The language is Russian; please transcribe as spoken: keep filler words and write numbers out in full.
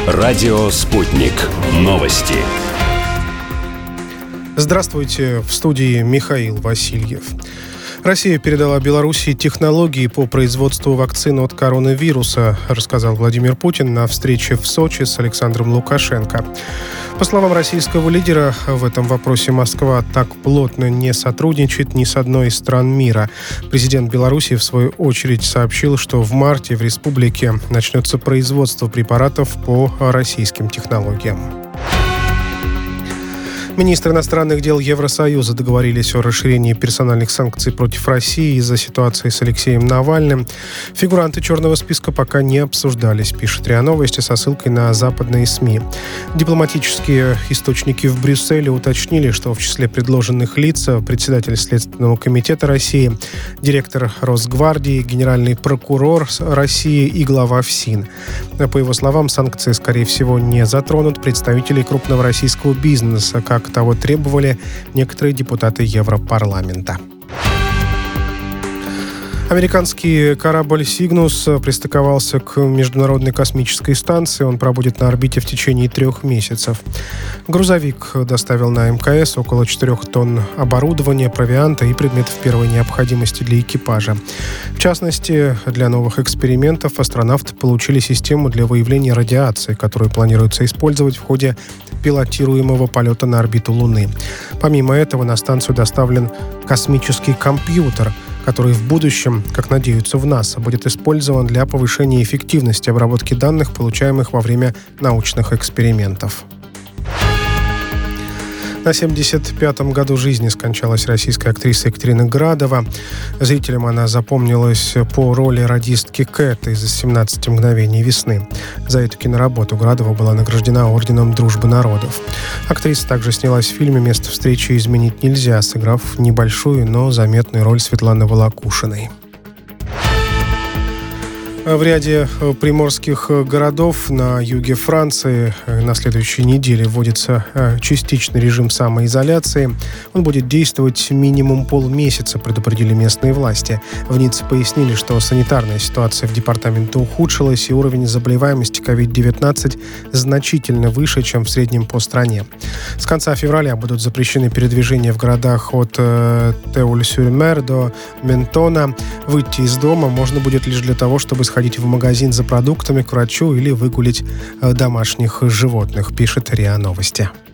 Радио «Спутник». Новости. Здравствуйте, в студии Михаил Васильев. Россия передала Беларуси технологии по производству вакцины от коронавируса, рассказал Владимир Путин на встрече в Сочи с Александром Лукашенко. По словам российского лидера, в этом вопросе Москва так плотно не сотрудничает ни с одной из стран мира. Президент Беларуси, в свою очередь, сообщил, что в марте в республике начнется производство препаратов по российским технологиям. Министры иностранных дел Евросоюза договорились о расширении персональных санкций против России из-за ситуации с Алексеем Навальным. Фигуранты черного списка пока не обсуждались, пишет РИА Новости со ссылкой на западные СМИ. Дипломатические источники в Брюсселе уточнили, что в числе предложенных лиц председатель Следственного комитета России, директор Росгвардии, генеральный прокурор России и глава ФСИН. По его словам, санкции, скорее всего, не затронут представителей крупного российского бизнеса, как того требовали некоторые депутаты Европарламента. Американский корабль «Сигнус» пристыковался к Международной космической станции. Он пробудет на орбите в течение трех месяцев. Грузовик доставил на МКС около четырех тонн оборудования, провианта и предметов первой необходимости для экипажа. В частности, для новых экспериментов астронавты получили систему для выявления радиации, которую планируется использовать в ходе пилотируемого полета на орбиту Луны. Помимо этого, на станцию доставлен космический компьютер, который в будущем, как надеются в НАСА, будет использован для повышения эффективности обработки данных, получаемых во время научных экспериментов. На семьдесят пятом году жизни скончалась российская актриса Екатерина Градова. Зрителям она запомнилась по роли радистки Кэт из «семнадцати мгновений весны». За эту киноработу Градова была награждена орденом Дружбы народов. Актриса также снялась в фильме «Место встречи изменить нельзя», сыграв небольшую, но заметную роль Светланы Волокушиной. В ряде приморских городов на юге Франции на следующей неделе вводится частичный режим самоизоляции. Он будет действовать минимум полмесяца, предупредили местные власти. В Ницце пояснили, что санитарная ситуация в департаменте ухудшилась, и уровень заболеваемости ковид девятнадцать значительно выше, чем в среднем по стране. С конца февраля будут запрещены передвижения в городах от э, Теуль-сюр-Мер до Ментона. Выйти из дома можно будет лишь для того, чтобы сходить ходить в магазин за продуктами, к врачу или выгулить домашних животных, пишет РИА Новости.